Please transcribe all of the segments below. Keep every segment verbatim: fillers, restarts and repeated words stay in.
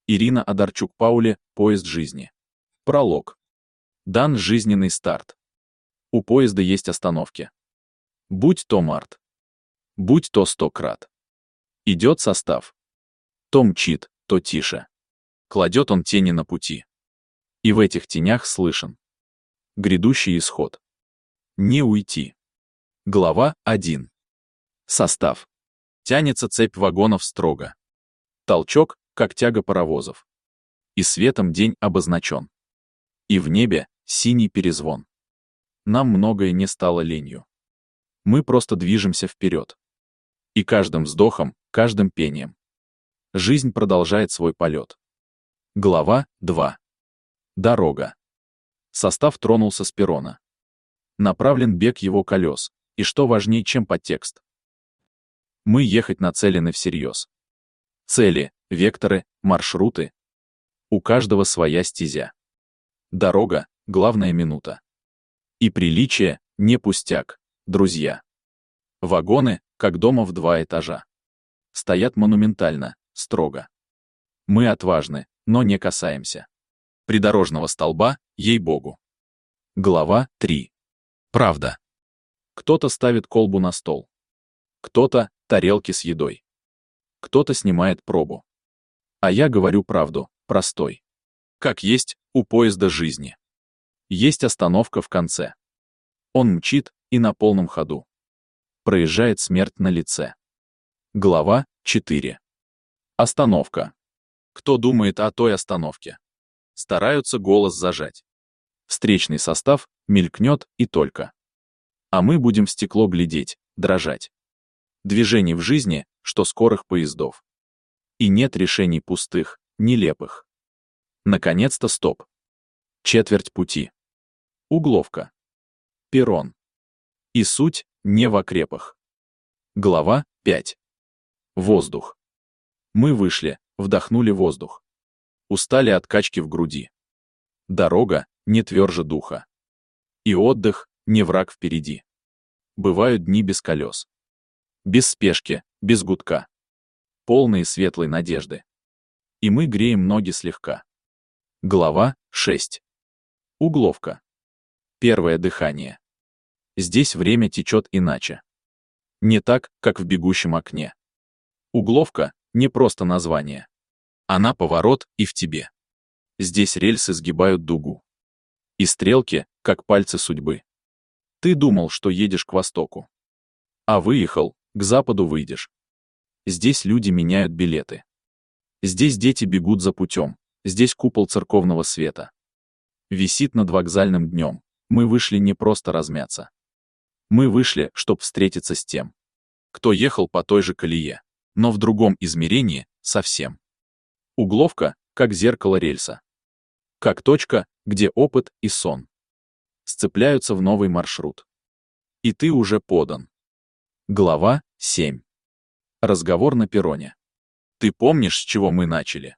Ирина Одарчук-Паули, «Поезд жизни». Пролог. Дан жизненный старт. У поезда есть остановки. Будь то март. Будь то сто крат. Идет состав. То мчит, то тише. Кладет он тени на пути. И в этих тенях слышен грядущий исход. Не уйти. Глава один. Состав. Тянется цепь вагонов строго. Толчок, как тяга паровозов. И светом день обозначен. И в небе синий перезвон. Нам многое не стало ленью. Мы просто движемся вперед. И каждым вздохом, каждым пением жизнь продолжает свой полет. Глава два. Дорога. Состав тронулся с перрона. Направлен бег его колес, и что важнее, чем подтекст. Мы ехать нацелены всерьез. Цели, векторы, маршруты. У каждого своя стезя. Дорога — главная минута. И приличие — не пустяк, друзья. Вагоны, как дома в два этажа. Стоят монументально, строго. Мы отважны, но не касаемся придорожного столба, ей-богу. Глава три. Правда. Кто-то ставит колбу на стол. Кто-то — тарелки с едой. Кто-то снимает пробу. А я говорю правду, простой. Как есть, у поезда жизни. Есть остановка в конце. Он мчит, и на полном ходу проезжает смерть на лице. Глава четыре. Остановка. Кто думает о той остановке? Стараются голос зажать. Встречный состав мелькнет и только. А мы будем в стекло глядеть, дрожать. Движений в жизни, что скорых поездов. И нет решений пустых, нелепых. Наконец-то стоп. Четверть пути. Угловка. Перрон. И суть не в окрепах. Глава пять. Воздух. Мы вышли, вдохнули воздух. Устали от качки в груди. Дорога не тверже духа. И отдых не враг впереди. Бывают дни без колес. Без спешки, без гудка. Полные светлой надежды. И мы греем ноги слегка. Глава шесть. Угловка. Первое дыхание. Здесь время течет иначе. Не так, как в бегущем окне. Угловка — не просто название. Она поворот и в тебе. Здесь рельсы сгибают дугу. И стрелки, как пальцы судьбы. Ты думал, что едешь к востоку. А выехал, к западу выйдешь. Здесь люди меняют билеты. Здесь дети бегут за путем. Здесь купол церковного света. Висит над вокзальным днем. Мы вышли не просто размяться. Мы вышли, чтоб встретиться с тем, кто ехал по той же колее, но в другом измерении совсем. Угловка, как зеркало рельса. Как точка, где опыт и сон сцепляются в новый маршрут. И ты уже подан. Глава семь. Разговор на перроне. Ты помнишь, с чего мы начали?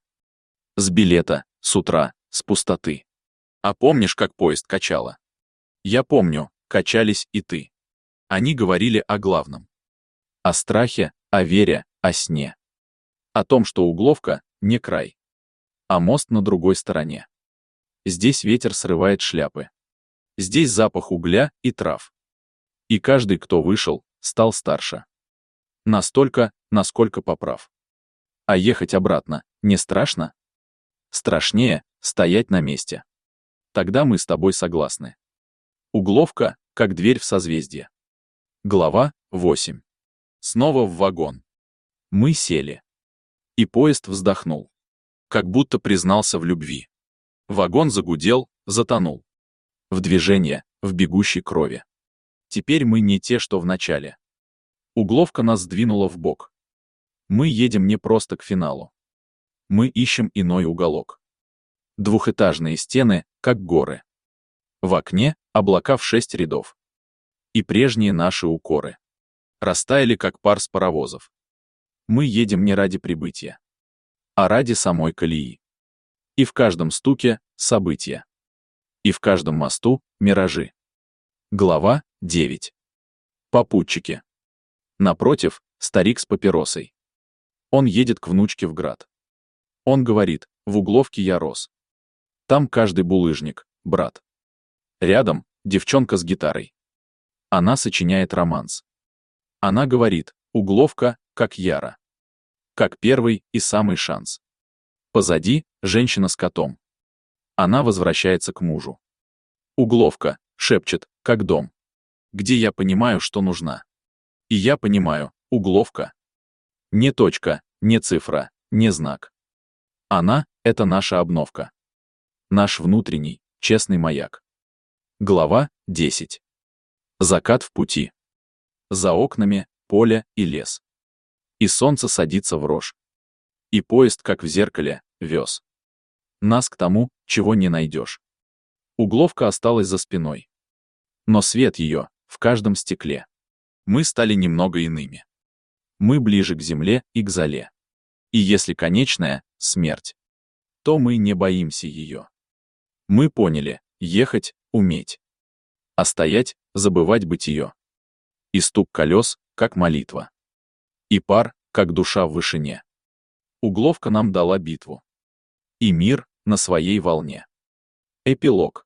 С билета, с утра, с пустоты. А помнишь, как поезд качало? Я помню, качались и ты. Они говорили о главном. О страхе, о вере, о сне. О том, что угловка — не край, а мост на другой стороне. Здесь ветер срывает шляпы. Здесь запах угля и трав. И каждый, кто вышел, стал старше. Настолько, насколько поправ. А ехать обратно не страшно? Страшнее стоять на месте. Тогда мы с тобой согласны. Угловка, как дверь в созвездие. Глава восемь. Снова в вагон. Мы сели. И поезд вздохнул. Как будто признался в любви. Вагон загудел, затонул. В движение, в бегущей крови. Теперь мы не те, что в начале. Угловка нас сдвинула в бок. Мы едем не просто к финалу. Мы ищем иной уголок. Двухэтажные стены, как горы. В окне облака в шесть рядов. И прежние наши укоры растаяли, как пар с паровозов. Мы едем не ради прибытия, а ради самой колеи. И в каждом стуке — события. И в каждом мосту — миражи. Глава девять. Попутчики. Напротив — старик с папиросой. Он едет к внучке в град. Он говорит, в Угловке я рос. Там каждый булыжник, брат. Рядом девчонка с гитарой. Она сочиняет романс. Она говорит, Угловка, как Яра. Как первый и самый шанс. Позади женщина с котом. Она возвращается к мужу. Угловка, шепчет, как дом. Где я понимаю, что нужна. И я понимаю, Угловка. Не точка, не цифра, не знак. Она — это наша обновка. Наш внутренний, честный маяк. Глава десять. Закат в пути. За окнами поле и лес. И солнце садится в рожь. И поезд, как в зеркале, вез нас к тому, чего не найдешь. Угловка осталась за спиной. Но свет ее в каждом стекле. Мы стали немного иными. Мы ближе к земле и к золе. И если конечная — смерть, то мы не боимся ее. Мы поняли — ехать, уметь. А стоять — забывать бытие. И стук колес, как молитва. И пар, как душа в вышине. Угловка нам дала битву. И мир на своей волне. Эпилог.